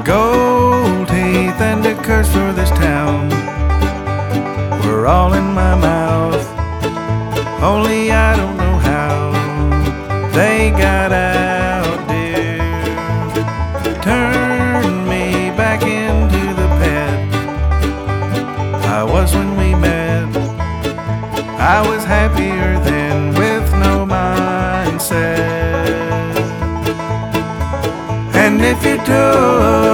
Gold teeth and a curse for this town were all in my mouth. Only I don't know how they got out, dear. Turn me back into the pet I was when we met. I was happier then with no mindset. And if you took